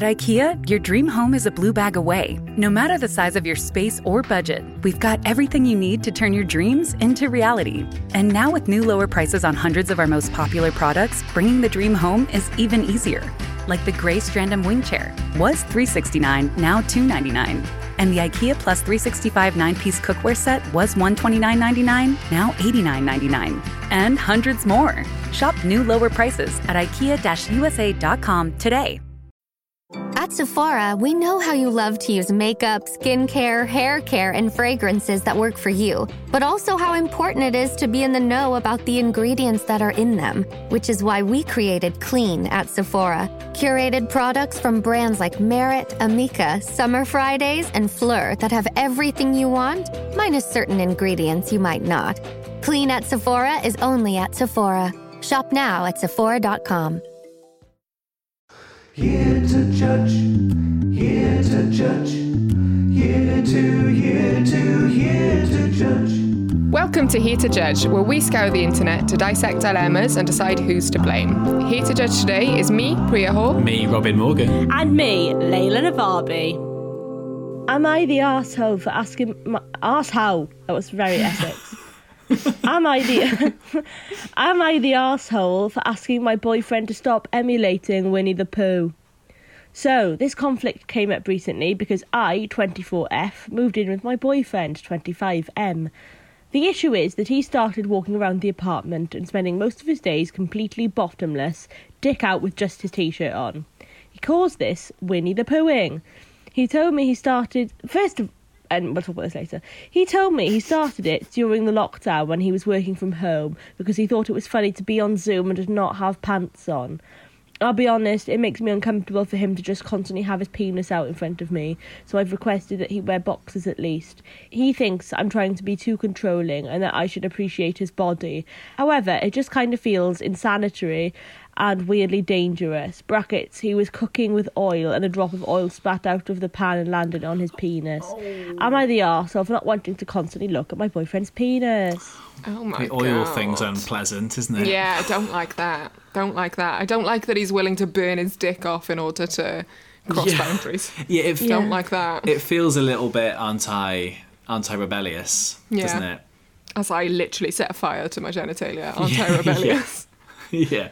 At IKEA, your dream home is a blue bag away. No matter the size of your space or budget, we've got everything you need to turn your dreams into reality. And now with new lower prices on hundreds of our most popular products, bringing the dream home is even easier. Like the gray Strandom wing chair was $369, now $299. And the IKEA Plus 365 9-piece cookware set was $129.99, now $89.99. And hundreds more. Shop new lower prices at IKEA-USA.com today. At Sephora, we know how you love to use makeup, skincare, hair care, and fragrances that work for you, but also how important it is to be in the know about the ingredients that are in them, which is why we created Clean at Sephora. Curated products from brands like Merit, Amika, Summer Fridays, and Fleur that have everything you want, minus certain ingredients you might not. Clean at Sephora is only at Sephora. Shop now at Sephora.com. Here to judge, here to judge, here to judge. Welcome to Here to Judge, where we scour the internet to dissect dilemmas and decide who's to blame. Here to judge today is me, Priya Hall. Me, Robin Morgan. And me, Layla Navabi. Am I the arsehole for asking my... Arsehole? That was very Essex. Am I the arsehole for asking my boyfriend to stop emulating Winnie the Pooh? So, this conflict came up recently because I, 24F, moved in with my boyfriend, 25M. The issue is that he started walking around the apartment and spending most of his days completely bottomless, dick out with just his t-shirt on. He calls this Winnie the Poohing. He told me he started... and we'll talk about this later. He told me he started it during the lockdown when he was working from home because he thought it was funny to be on Zoom and to not have pants on. I'll be honest, it makes me uncomfortable for him to just constantly have his penis out in front of me, so I've requested that he wear boxers at least. He thinks I'm trying to be too controlling and that I should appreciate his body. However, it just kind of feels insanitary and weirdly dangerous. Brackets, he was cooking with oil and a drop of oil spat out of the pan and landed on his penis. Oh. Am I the arsehole for not wanting to constantly look at my boyfriend's penis? Oh my god. The oil thing's unpleasant, isn't it? Yeah, I don't like that. I don't like that he's willing to burn his dick off in order to cross boundaries. Yeah, don't like that. It feels a little bit anti-rebellious, doesn't it? As I literally set a fire to my genitalia, anti-rebellious. Yeah.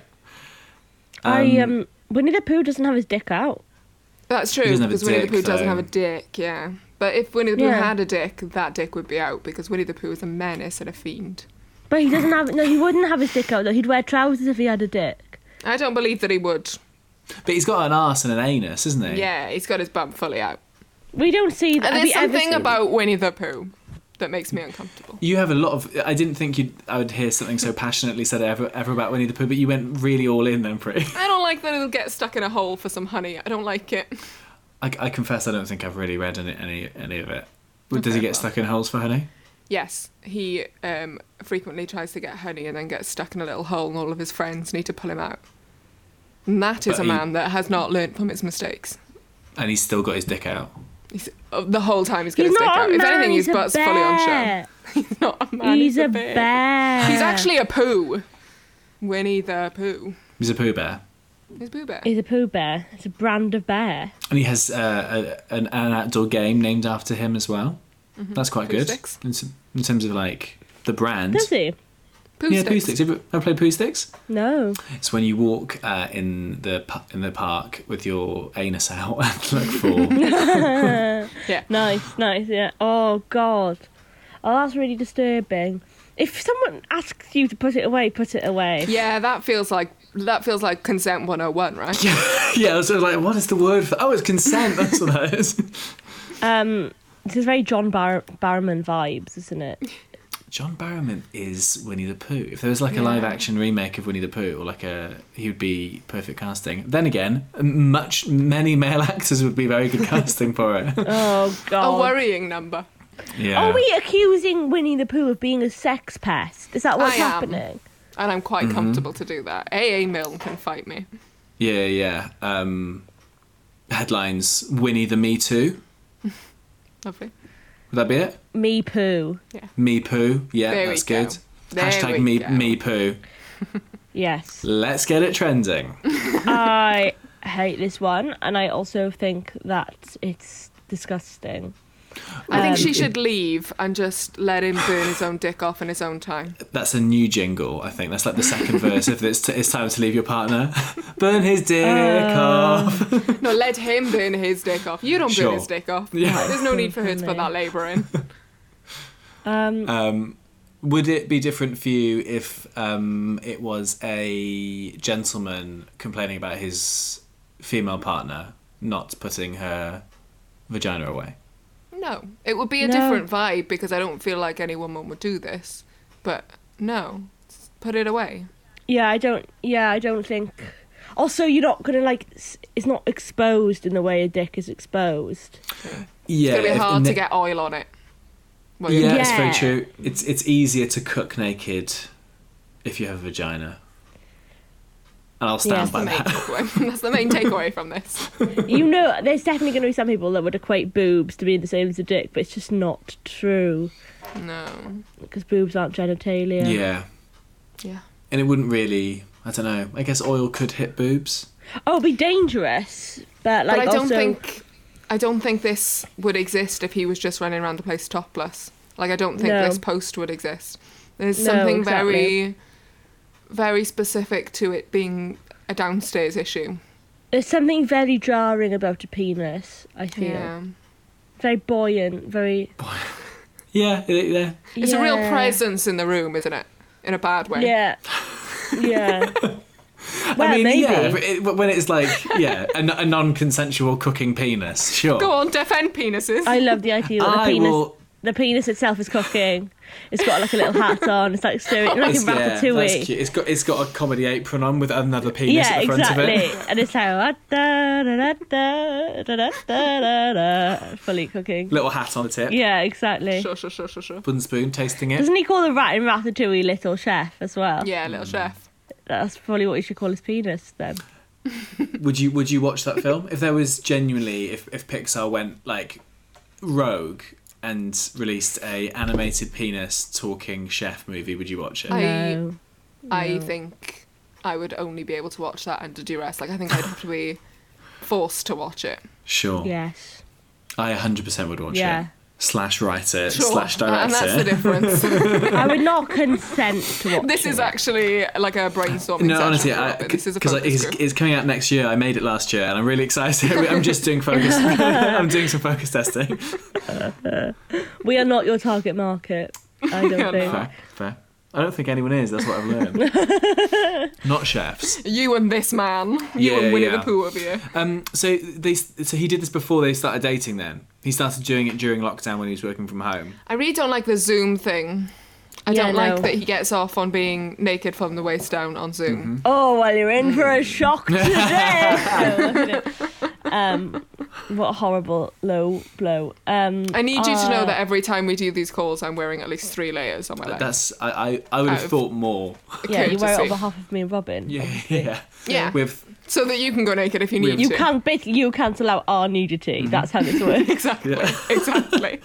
Winnie the Pooh doesn't have his dick out. That's true, because Winnie the Pooh doesn't have a dick, yeah. But if Winnie the Pooh had a dick, that dick would be out, because Winnie the Pooh is a menace and a fiend. But he doesn't have... No, he wouldn't have his dick out, though. He'd wear trousers if he had a dick. I don't believe that he would. But he's got an arse and an anus, isn't he? Yeah, he's got his bum fully out. We don't see that. And there's something about Winnie the Pooh that makes me uncomfortable. You have a lot of... I didn't think I would hear something so passionately said ever about Winnie the Pooh, but you went really all in then, Pri. I don't like that it'll get stuck in a hole for some honey. I don't like it. I confess I don't think I've really read any of it. Does he get stuck in holes for honey? Yes. He frequently tries to get honey and then gets stuck in a little hole and all of his friends need to pull him out. And that is a man that has not learnt from his mistakes. And he's still got his dick out. The whole time he's got his dick out. If anything, his butt's fully on show. He's not a man, he's a bear. He's actually a poo. Winnie the Pooh. He's a Pooh Bear. He's a Pooh Bear. He's a Pooh Bear. It's a brand of bear. And he has an outdoor game named after him as well. Mm-hmm. That's quite good. Sticks. In terms of, like, the brand. Does he? Pooh Sticks. Pooh Sticks. Have you ever played Pooh Sticks? No. It's when you walk in the park with your anus out and look for... Yeah. Nice, yeah. Oh, God. Oh, that's really disturbing. If someone asks you to put it away, put it away. Yeah, that feels like consent 101, right? Yeah, I was sort of like, what is the word for... Oh, it's consent, that's what that is. This is very John Barrowman vibes, isn't it? John Barrowman is Winnie the Pooh. If there was like a live-action remake of Winnie the Pooh, or he would be perfect casting. Then again, many male actors would be very good casting for it. Oh, God. A worrying number. Yeah. Are we accusing Winnie the Pooh of being a sex pest? Is that what's happening? And I'm quite comfortable to do that. A.A. Milne can fight me. Yeah. Headlines, Winnie the Me Too. Lovely. Would that be it? Me Pooh. Yeah. Me Pooh. Yeah, there that's good. Hashtag me Pooh. Yes. Let's get it trending. I hate this one, and I also think that it's disgusting. I think she should leave and just let him burn his own dick off in his own time. That's a new jingle, I think. That's like the second verse of it's time to leave your partner. Burn his dick off. No, let him burn his dick off. You don't Sure. burn his dick off. Yeah. There's no need for her to put that labour in. Would it be different for you if it was a gentleman complaining about his female partner not putting her vagina away? No. It would be a different vibe because I don't feel like any woman would do this. But no. Put it away. I don't think. Also, you're not gonna it's not exposed in the way a dick is exposed. Yeah, It's going to be hard to get oil on it. Well, Yeah, it's Yeah. very true. It's easier to cook naked if you have a vagina. And I'll stand by that. That's the main takeaway from this. There's definitely going to be some people that would equate boobs to being the same as a dick, but it's just not true No. because boobs aren't genitalia. Yeah. Yeah. And it wouldn't really, I don't know, I guess oil could hit boobs. Oh, it'd be dangerous, but But I don't also, think this would exist if he was just running around the place topless. Like, I don't think No. this post would exist. There's No, something exactly. very, very specific to it being a downstairs issue. there's something very jarring about a penis. I feel Yeah. very buoyant, very. Yeah. It's a real Yeah. presence in the room, isn't it? In a bad way. Yeah, yeah. Well, I mean, maybe. yeah, when it's like, a non-consensual cooking penis, sure. Go on, defend penises. I love the idea that the penis itself is cooking. It's got like a little hat on. It's like stirring, like in that's Ratatouille. cute. It's got a comedy apron on with another penis Yeah, at the front exactly. of it. And it's like da, da, da, da, da, da, da, da, fully cooking. Little hat on the tip. Yeah, exactly. Sure. Wooden spoon, tasting it. Doesn't he call the rat in Ratatouille Little Chef as well? Yeah, little chef. That's probably what you should call his penis then. Would you watch that film if there was genuinely if Pixar went like rogue and released a animated penis talking chef movie? Would you watch it? No. I think I would only be able to watch that under duress. Like, I think I'd have to be forced to watch it. Sure. Yes. I 100% would watch Yeah. it. / write it. Sure. / direct And that's the it. difference. I would not consent to watch This is it. actually like a brainstorming No, session. honestly, for Robin. This is a because focus group. it's coming out next year. I made it last year, and I'm really excited. I'm just doing focus. I'm doing some focus testing. We are not your target market, I don't think. Fair. I don't think anyone is. That's what I've learned. Not chefs. You and this man. You and Winnie the Pooh over here. So he did this before they started dating. Then he started doing it during lockdown when he was working from home. I really don't like the Zoom thing. I Yeah, don't like no. that he gets off on being naked from the waist down on Zoom. Oh, well, you're in for a shock today. What a horrible low blow. I need you to know that every time we do these calls, I'm wearing at least 3 layers on my legs. That's I would have thought more. Yeah, you wear it on courtesy. behalf of me and Robin. Yeah. Yeah. With So that you can go naked if you need You to. can't basically you cancel out our nudity. That's how this works. Exactly. Exactly.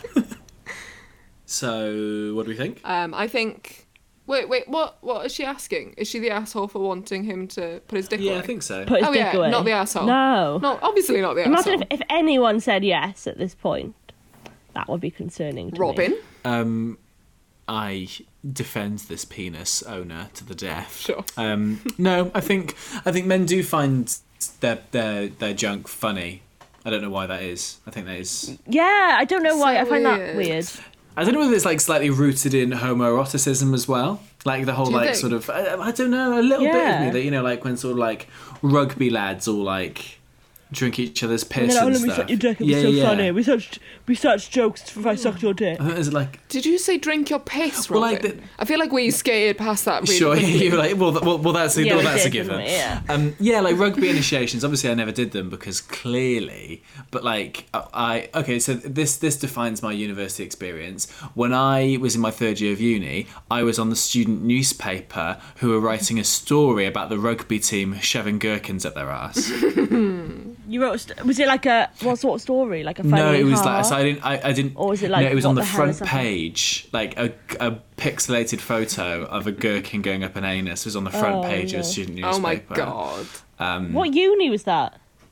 so, what do we think? I think. Wait. What is she asking? Is she the asshole for wanting him to put his dick away? Yeah, I think so. Put his Oh, dick yeah, away. not the asshole. No. No, obviously not the Imagine asshole. if anyone said yes at this point. That would be concerning to me. Robin. I defend this penis owner to the death. Sure. No, I think men do find their junk funny. I don't know why that is. I think that is. Yeah, I don't know why. So I find that weird. weird. I don't know whether it's like slightly rooted in homoeroticism as well. Like the whole Do you like think? sort of I don't know, a little bit of Yeah. me that, you know, like when sort of like rugby lads all like drink each other's piss And and then, let me stuff. suck your dick. It'd be so funny. We such jokes if I sucked your dick. I think there's like Did you say drink your piss, Well, Robin? like I feel like we skated past that really sure, quickly. you were like, well, that's Yeah, we that's a did, given. didn't we? Yeah. Yeah, like rugby initiations. Obviously, I never did them because clearly, but like okay. So this defines my university experience. When I was in my 3rd year of uni, I was on the student newspaper who were writing a story about the rugby team shoving gherkins at their ass. You wrote. Was it like a what sort of story? Like a funny No, it was ha-ha? like so I didn't. Or was it like, no? It was what on the the hell front is happening? page, like a pixelated photo of a gherkin going up an anus was on the front page of a student newspaper. Oh my god. What uni was that?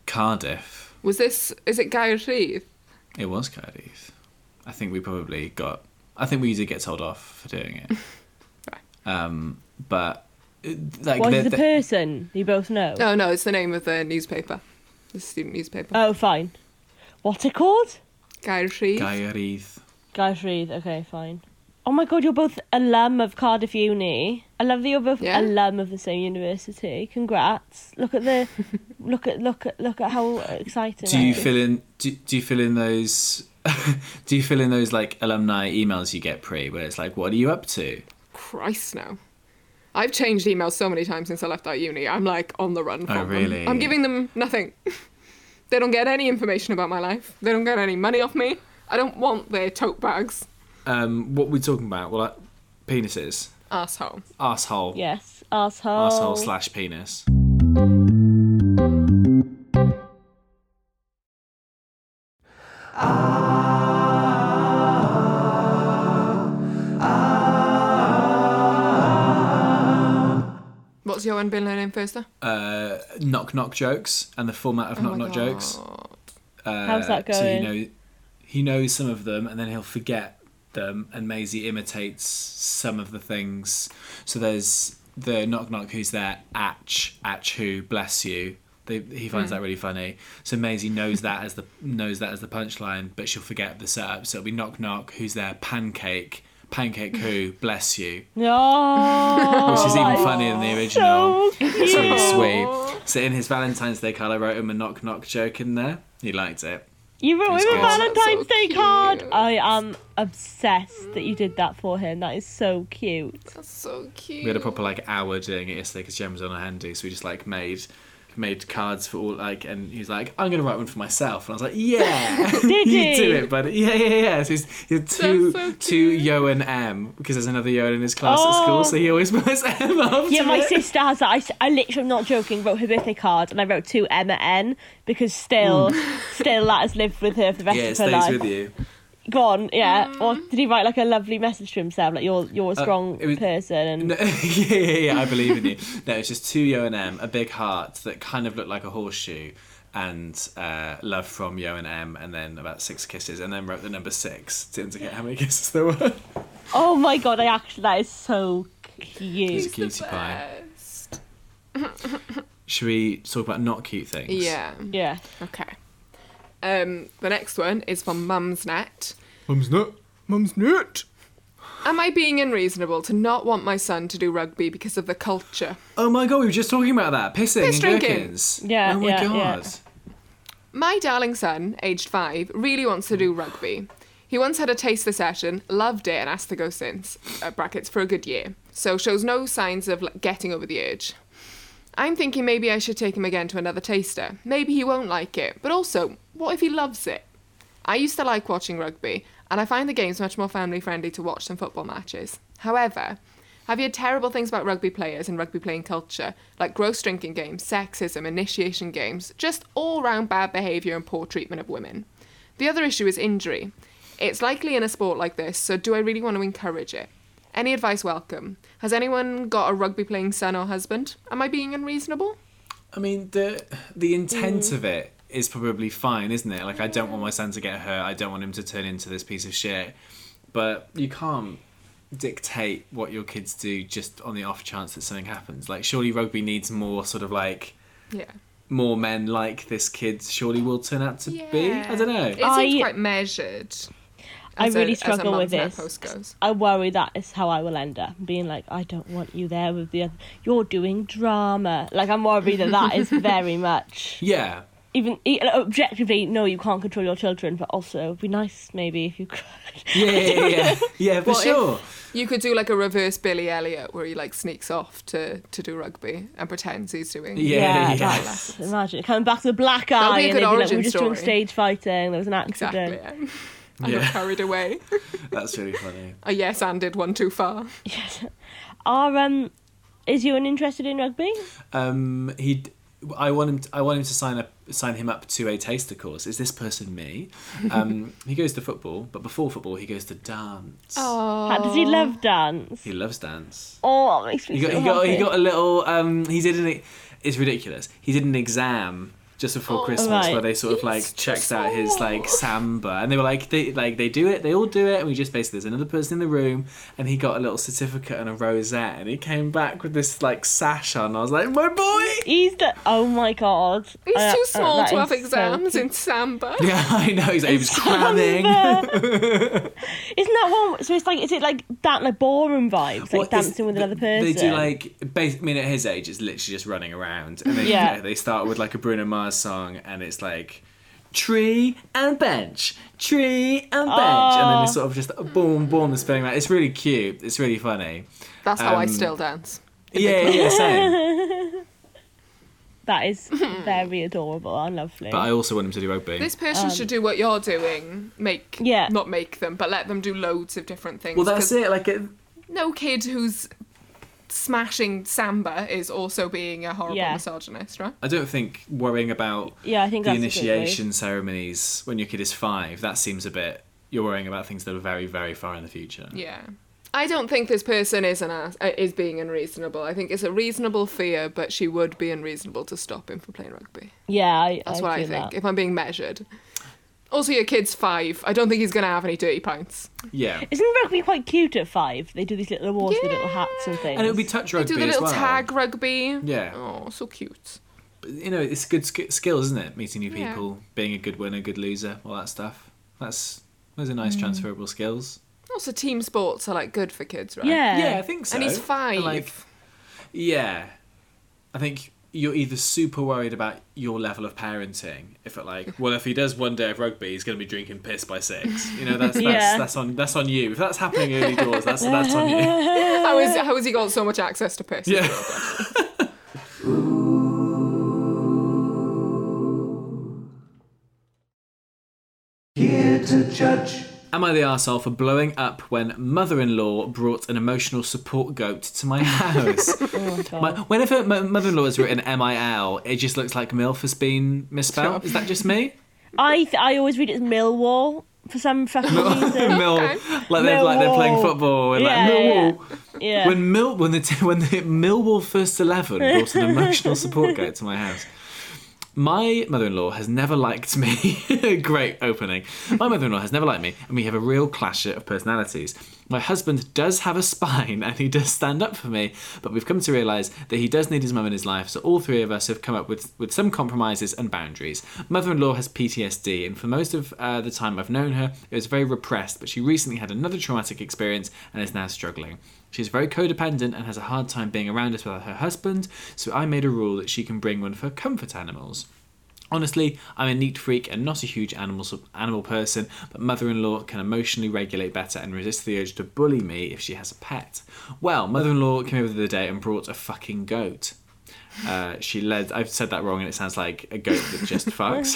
Cardiff. Is it Gaerdydd? It was Cardiff. I think we usually get told off for doing it. Right. But like, What is the person you both know? Oh, no, it's the name of the newspaper. The student newspaper. Oh, fine. What's it called? Gaerdydd. Gaerdydd. Okay, fine. Oh my god, you're both alum of Cardiff Uni. I love that you're both alum of the same university. Congrats. Look at how exciting. Do you fill in? Do you fill in those? Do you fill in those like alumni emails you get where it's like, what are you up to? Christ, no. I've changed emails so many times since I left that uni. I'm like on the run from them. Really? I'm giving them nothing. They don't get any information about my life. They don't get any money off me. I don't want their tote bags. What are we talking about? Well, like, penises. Arsehole. Yes, arsehole. Arsehole/penis. What's your one been learning first though? Knock jokes and the format of knock jokes. How's that going? So he knows some of them and then he'll forget them, and Maisie imitates some of the things. So there's the knock who's there, atch who, bless you. He finds that really funny. So Maisie knows that as the punchline, but she'll forget the setup. So it'll be knock who's there, pancake who, bless you. Oh, which is even funnier than the original. So it's really sweet. So in his Valentine's Day card, I wrote him a knock joke in there. He liked it. You wrote him a Valentine's Day cute. card? I am obsessed that you did that for him. That is so cute. That's so cute. We had a proper hour doing it yesterday because Jem was on a handy, so we just made cards for all and he was like, I'm gonna write one for myself, and I was like, yeah. Did you he? do it, buddy. Yeah. So he's two Yo and M, because there's another Yo in his class at school, so he always puts M after Yeah, my it. sister has that. I literally, I'm not joking, wrote her birthday card and I wrote 2 Emma N because still that has lived with her for the rest Yeah, it of her stays life. with you. Go on, yeah. Or did he write a lovely message to himself, like you're a strong person? And No, yeah, I believe in you. No, it's just 2 Yo and M, a big heart that kind of looked like a horseshoe, and love from Yo and M, and then about 6 kisses, and then wrote the number 6 to indicate how many kisses there were. oh my god, that is so cute. He's a cutie pie. Should we talk about not cute things? Yeah. Yeah. Okay. The next one is from Mumsnet. Mumsnet. Am I being unreasonable to not want my son to do rugby because of the culture? Oh my god, we were just talking about that. Pissing Piss and drinking. gherkins. Yeah, Oh my yeah, god. yeah. My darling son, aged 5, really wants to do rugby. He once had a taster session, loved it, and asked to go since, brackets, for a good year. So shows no signs of getting over the urge. I'm thinking maybe I should take him again to another taster. Maybe he won't like it, but also, what if he loves it? I used to like watching rugby, and I find the games much more family-friendly to watch than football matches. However, I've heard terrible things about rugby players and rugby playing culture, like gross drinking games, sexism, initiation games, just all-round bad behaviour and poor treatment of women. The other issue is injury. It's likely in a sport like this, so do I really want to encourage it? Any advice welcome. Has anyone got a rugby playing son or husband? Am I being unreasonable? I mean, the intent of it is probably fine, isn't it? I don't want my son to get hurt. I don't want him to turn into this piece of shit. But you can't dictate what your kids do just on the off chance that something happens. Surely rugby needs more more men like this kid surely will turn out to be. I don't know. It seems quite measured. I really struggle with Mumsnet this. post goes. I worry that is how I will end up, being like, I don't want you there with the other. You're doing drama. I'm worried that is very much. Yeah. Even objectively, no, you can't control your children, but also it'd be nice maybe if you could. Yeah, for sure. You could do a reverse Billy Elliot where he sneaks off to do rugby and pretends he's doing That's, imagine coming back to the black eye be a and good they'd be origin we're just doing story. stage fighting, there was an accident. Exactly. I got carried away. That's really funny. Yes, and did one too far. Yes. Is Ewan interested in rugby? I want him to sign him up to a taster course. Is this person me? He goes to football, but before football he goes to dance. Oh. Does he love dance? He loves dance. Oh, that makes me He got a little. It's ridiculous. He did an exam just before Christmas, right. where they sort of like checked out his like samba, and they were like they do it, they all do it, and we just basically, there's another person in the room, and he got a little certificate and a rosette, and he came back with this like sash on. I was like, my boy. Oh my god. He's too small that to have is exams so in samba. Yeah, I know. He was cramming. Isn't that one? So it's like, is it like that, like ballroom vibes, like dancing with another person? They do like, I mean, at his age, it's literally just running around, and they start with like a Bruno Mars song, and it's like tree and bench, and then it's sort of just boom, boom, the spinning around. It's really cute. It's really funny. That's how I still dance. Yeah, same. That is very adorable and lovely. But I also want him to do rugby. This person should do what you're doing. Not make them, but let them do loads of different things. Well, that's it. Like, no kid who's smashing samba is also being a horrible Yeah. misogynist, right? I don't think worrying about I think the that's initiation ceremonies when your kid is 5, that seems a bit, you're worrying about things that are very, very far in the future. Yeah. I don't think this person is is being unreasonable. I think it's a reasonable fear, but she would be unreasonable to stop him from playing rugby. Yeah, That's what I feel think, that. if I'm being measured. Also, your kid's 5. I don't think he's going to have any dirty pints. Yeah. Isn't rugby quite cute at 5? They do these little awards with little hats and things. And it would be touch They rugby do the as little well. tag rugby. Yeah. Oh, so cute. You know, it's good skills, isn't it? Meeting new Yeah. people, being a good winner, good loser, all that stuff. Those are nice transferable skills. Also, team sports are, like, good for kids, right? Yeah. I think so. And he's 5. And, like, yeah. I think you're either super worried about your level of parenting, if he does one day of rugby, he's going to be drinking piss by 6. You know, that's on you. If that's happening early doors, that's on you. How has he got so much access to piss? Yeah. Here to judge. Am I the arsehole for blowing up when mother-in-law brought an emotional support goat to my house? Whenever my mother-in-law has written MIL, it just looks like MILF has been misspelled. Is that just me? I always read it as Millwall for some fucking reason. Like they're playing football. And Yeah, like, Millwall. Yeah. When the Millwall first 11 brought an emotional support goat to my house. My mother-in-law has never liked me. Great opening. My mother-in-law has never liked me, and we have a real clash of personalities. My husband does have a spine, and he does stand up for me, but we've come to realise that he does need his mum in his life, so all three of us have come up with some compromises and boundaries. Mother-in-law has PTSD, and for most of the time I've known her, it was very repressed, but she recently had another traumatic experience and is now struggling. She's very codependent and has a hard time being around us without her husband, so I made a rule that she can bring one of her comfort animals. Honestly, I'm a neat freak and not a huge animal person, but mother-in-law can emotionally regulate better and resist the urge to bully me if she has a pet. Well, mother-in-law came over the other day and brought a fucking goat. I've said that wrong and it sounds like a goat that just fucks.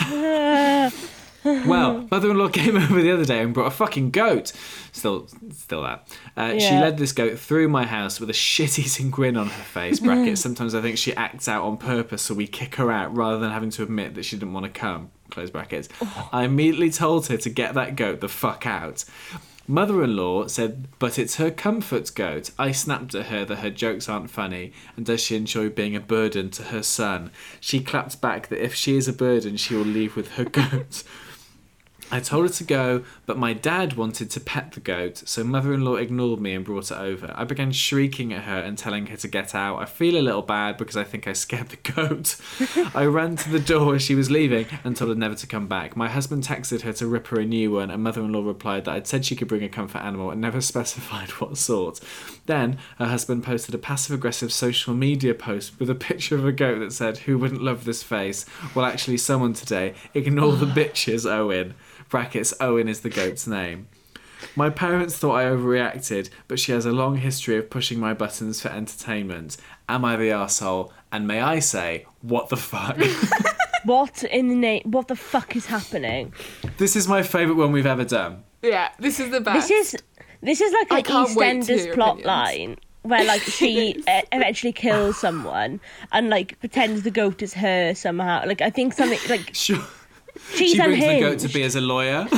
Well, mother-in-law came over the other day and brought a fucking goat. Still that. She led this goat through my house with a shit-eating grin on her face. Brackets. Sometimes I think she acts out on purpose so we kick her out rather than having to admit that she didn't want to come. Close brackets. I immediately told her to get that goat the fuck out. Mother-in-law said, but it's her comfort goat. I snapped at her that her jokes aren't funny, and does she enjoy being a burden to her son? She clapped back that if she is a burden, she will leave with her goat. I told her to go, but my dad wanted to pet the goat, so mother-in-law ignored me and brought it over. I began shrieking at her and telling her to get out. I feel a little bad because I think I scared the goat. I ran to the door as she was leaving and told her never to come back. My husband texted her to rip her a new one, and mother-in-law replied that I'd said she could bring a comfort animal and never specified what sort. Then her husband posted a passive-aggressive social media post with a picture of a goat that said, "Who wouldn't love this face? Well, actually someone today. Ignore the bitches, Owen." Brackets, Owen is the goat's name. My parents thought I overreacted, but she has a long history of pushing my buttons for entertainment. Am I the arsehole? And may I say, what the fuck? What the fuck is happening? This is my favourite one we've ever done. Yeah, this is the best. This is like I an can't wait to hear EastEnders your plot opinions. line where like she eventually kills someone and like pretends the goat is her somehow. Like I think something like Sure. she's She brings unhinged. the goat to be as a lawyer.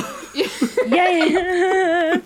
Yeah.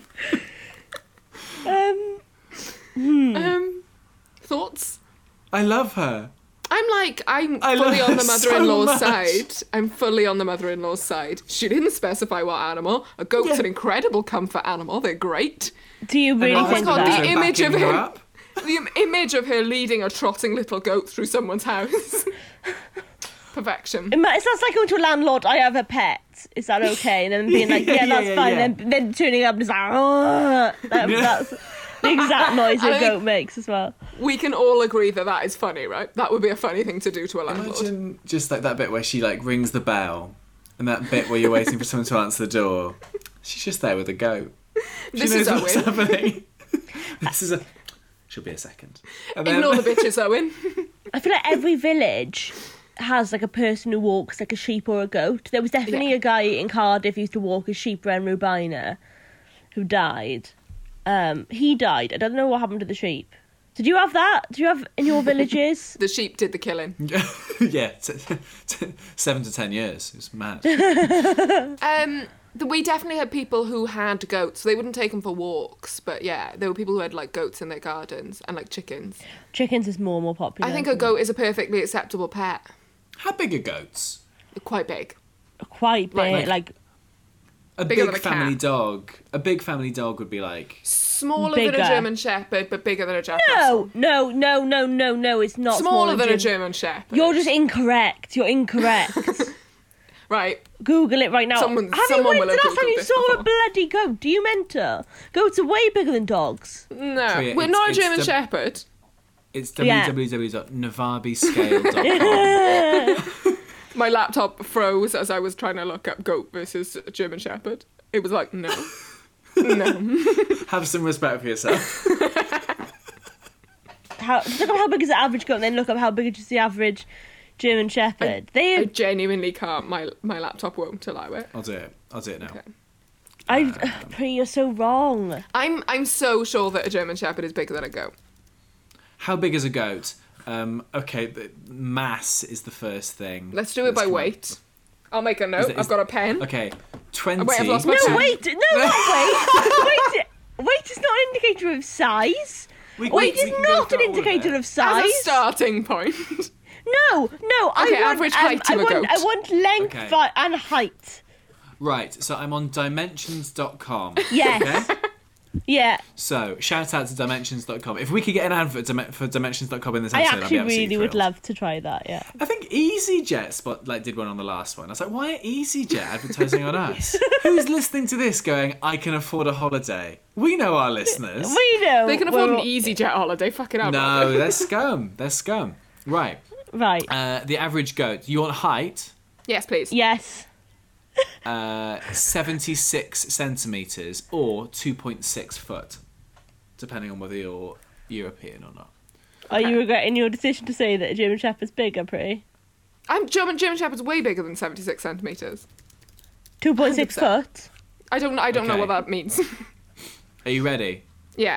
Thoughts? I love her. I'm I fully love on the her mother-in-law's so much. side. I'm fully on the mother-in-law's side. She didn't specify what animal. A goat's an incredible comfort animal. They're great. Do you really Oh my think God, that? the image of Backing her him. up. The image of her leading a trotting little goat through someone's house. Perfection. It sounds like going to a landlord, I have a pet. Is that okay? And then being like, yeah, that's Yeah, fine. yeah. Then turning up and just like, oh. That's the exact noise I a think- goat makes as well. We can all agree that is funny, right? That would be a funny thing to do to a landlord. Imagine just like that bit where she like rings the bell, and that bit where you're waiting for someone to answer the door. She's just there with a goat. She This knows is what's Owen. happening. This is a. She'll be a second. And then, Ignore the bitches, Owen. I feel like every village has like a person who walks like a sheep or a goat. There was definitely Yeah. a guy in Cardiff who used to walk a sheep around Rubina who died. He died. I don't know what happened to the sheep. Did you have that? Did you have in your villages? The sheep did the killing. yeah, 7 to 10 years. It's mad. We definitely had people who had goats. They wouldn't take them for walks, but yeah, there were people who had like goats in their gardens and like chickens. Chickens is more and more popular. I think a goat is a perfectly acceptable pet. How big are goats? Quite big. Quite big. Like A Bigger big than a family cat. dog. A big family dog would be like. Smaller than Bigger. a German Shepherd, but bigger than a Jack no, Russell. no. It's not Smaller than a German. German Shepherd. You're just incorrect. You're incorrect. Right. Google it right now. Someone Have you will went the have last time Googled you this saw a before. bloody goat? Do you mental? Goats are way bigger than dogs. No, Priya, we're it's- not a it's German the- Shepherd. It's Yeah. www.navabiscale.com. My laptop froze as I was trying to look up goat versus German Shepherd. It was like, no. No. Have some respect for yourself. Look up how big is the average goat, and then look up how big is the average German Shepherd. I genuinely can't. My laptop won't allow it. I'll do it. I'll do it now. Okay. Pri, you're so wrong. I'm so sure that a German Shepherd is bigger than a goat. How big is a goat? Okay, the mass is the first thing. Let's do it by come up. weight. I'll make a note. I've got a pen. Okay, 20. Wait, I've lost my No, pen. wait, no, not weight. Weight is not an indicator of size. Weight is we can go not through an all of indicator it. of size. As a starting point. No. Okay, average height of a goat. I want length Okay. and height. Right, so I'm on dimensions.com. Yes. Okay? Yeah. So, shout out to dimensions.com. If we could get an advert for dimensions.com in this I episode, I'd actually be absolutely really would thrilled. love to try that, yeah. I think EasyJet did one on the last one. I was like, why are EasyJet advertising on us? Who's listening to this going, I can afford a holiday? We know our listeners. We know. They can afford an we're- EasyJet holiday. Fuck it out. No, they're scum. They're scum. Right. Right. The average goat. You want height? Yes, please. Yes. 76 centimetres or 2.6 foot, depending on whether you're European or not. Are you regretting your decision to say that a German Shepherd's bigger, Pri? German Shepherd's way bigger than 76 centimetres. 2.6 100%. foot? I don't know Okay. what that means. Are you ready? Yeah.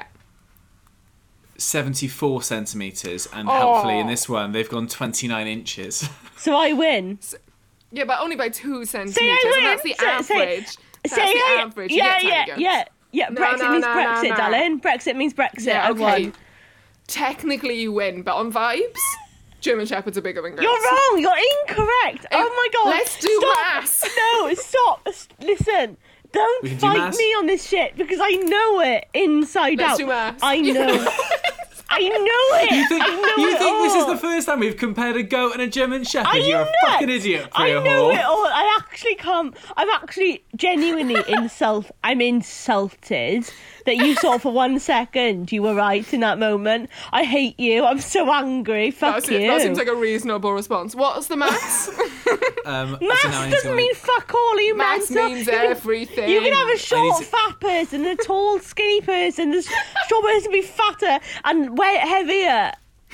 74 centimetres, and Oh. helpfully in this one they've gone 29 inches. So I win. Yeah, but only by 2 centimetres. Say I win. And that's the average. That's Say the I. average. You Yeah, get tiny goats. yeah. No, Brexit no, means no, Brexit, no. darling. Brexit means Brexit. Yeah, I okay. won. Technically you win, but on vibes, German Shepherds are bigger than goats. You're wrong. You're incorrect. Oh my god. Let's do Stop. maths. No, stop. Listen. Don't We can do fight maths? me on this shit because I know it inside Let's out. do maths. I know. I know it. You think, I know you it think this is all. the first time we've compared a goat and a German Shepherd? Are you You're a nuts? fucking idiot, I Priya know Hall. it all. I actually can't. I'm actually genuinely I'm insulted that you thought for 1 second you were right in that moment. I hate you. I'm so angry. Fuck you. That seems like a reasonable response. What's the maths? So Maths now I need to doesn't go mean in- fuck all. Are you Maths mental? means You can- everything. You can have a I short, need to- fat person, and a tall, skinny person. The short person can be fatter and heavier.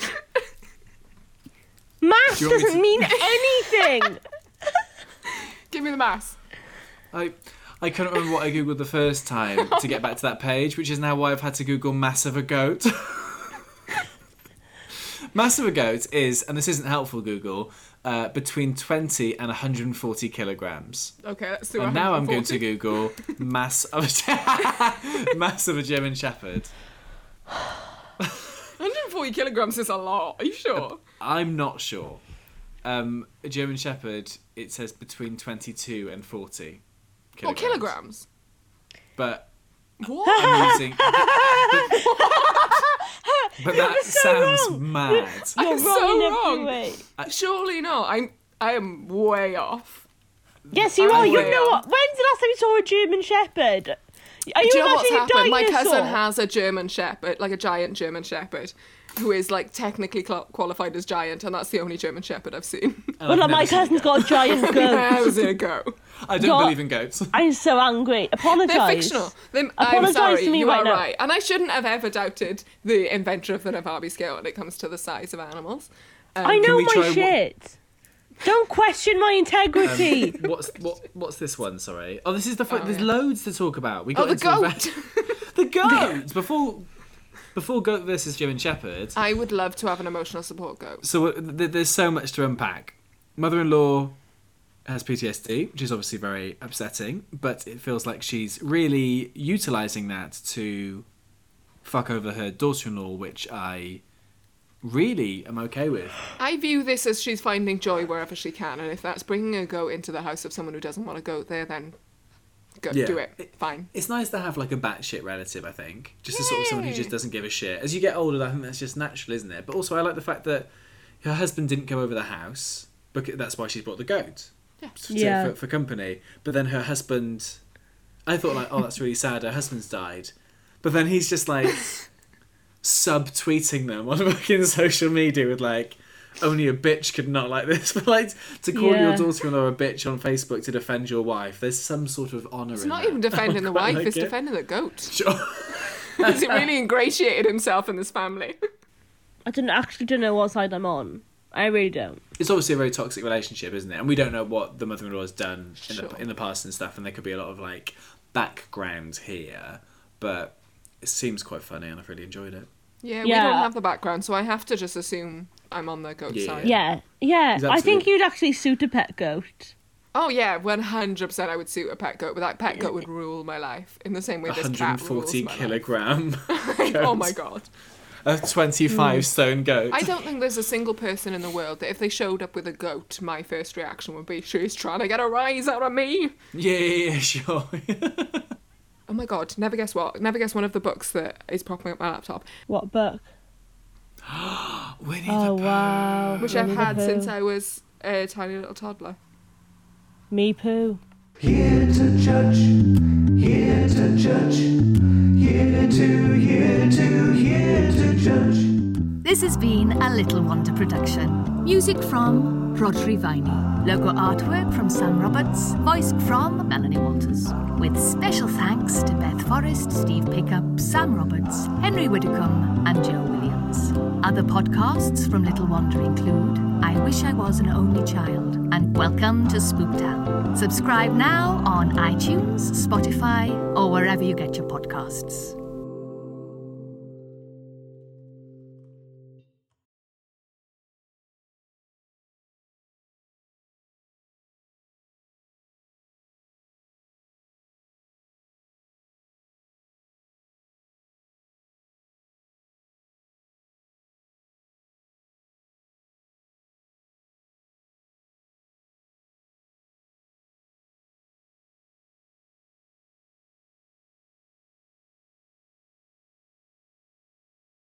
Maths Do you want me doesn't to- mean anything. Give me the maths. I couldn't remember what I googled the first time to get back to that page, which is now why I've had to Google mass of a goat. Mass of a goat is, and this isn't helpful, Google, between 20 and 140 kilograms. Okay, let's do And now I'm going to 140. Google mass of a German Shepherd. 140 kilograms is a lot. Are you sure? I'm not sure. A German Shepherd, it says between 22 and 40 kilograms. What, kilograms? But What? I'm using... But that sounds wrong. mad. You're I'm wrong so in every wrong. way. Surely not. I am way off. Yes, you are. You way know off. what? When's the last time you saw a German Shepherd? Are you Do you know what's imagining a happened? My dinosaur? cousin has a German Shepherd, like a giant German Shepherd, who is like technically qualified as giant, and that's the only German Shepherd I've seen. Well, like, my cousin's got a giant How's goat. it go? I don't What? believe in goats. I'm so angry. Apologise. They're fictional. I'm Apologise sorry, to me you right are now. right. And I shouldn't have ever doubted the inventor of the Navabi scale when it comes to the size of animals. I know we my try shit. Don't question my integrity. What's this one? Sorry. Oh, this is the. There's loads to talk about. We got the into goat. The goat. Before goat versus German Shepherd. I would love to have an emotional support goat. So there's so much to unpack. Mother-in-law has PTSD, which is obviously very upsetting, but it feels like she's really utilising that to fuck over her daughter-in-law, which I really am okay with. I view this as she's finding joy wherever she can, and if that's bringing a goat into the house of someone who doesn't want a goat there, then go Yeah. do it. Fine. It's nice to have like a batshit relative, I think. Just a sort of someone who just doesn't give a shit. As you get older, I think that's just natural, isn't it? But also I like the fact that her husband didn't go over the house, because that's why she's brought the goat. Yeah. For company. But then her husband, I thought like, oh, that's really sad, her husband's died. But then he's just like sub-tweeting them on fucking social media with like, only a bitch could not like this. But like, to call your daughter-in-law a bitch on Facebook to defend your wife, there's some sort of honour in that. It's not even defending the quite wife, like it's it. defending the goat. Sure. He's really ingratiated himself in this family. I don't know what side I'm on. I really don't. It's obviously a very toxic relationship, isn't it? And we don't know what the mother-in-law has done in the past and stuff, and there could be a lot of like background here, but it seems quite funny and I've really enjoyed it. Yeah, we Yeah. don't have the background, so I have to just assume I'm on the goat side. Yeah. He's I think absolutely- you'd actually suit a pet goat. Oh yeah, 100% I would suit a pet goat, but that pet goat would rule my life in the same way this cat rules 140 my life. kilogram Oh my god. a 25 stone goat. I don't think there's a single person in the world that if they showed up with a goat, my first reaction would be, she's trying to get a rise out of me. Yeah, sure. Oh my god, never guess what? Never guess one of the books that is propping up my laptop, What book? Winnie Oh, the Pooh. wow. which Winnie I've the had Pooh. since I was a tiny little toddler. Me Pooh. Here to judge, here to judge, here to judge. This has been a Little Wonder production. Music from Rodri Viney. Logo artwork from Sam Roberts. Voice from Melanie Walters. With special thanks to Beth Forrest, Steve Pickup, Sam Roberts, Henry Widdicombe and Joe Williams. Other podcasts from Little Wonder include I Wish I Was an Only Child and Welcome to Spooktown. Subscribe now on iTunes, Spotify or wherever you get your podcasts.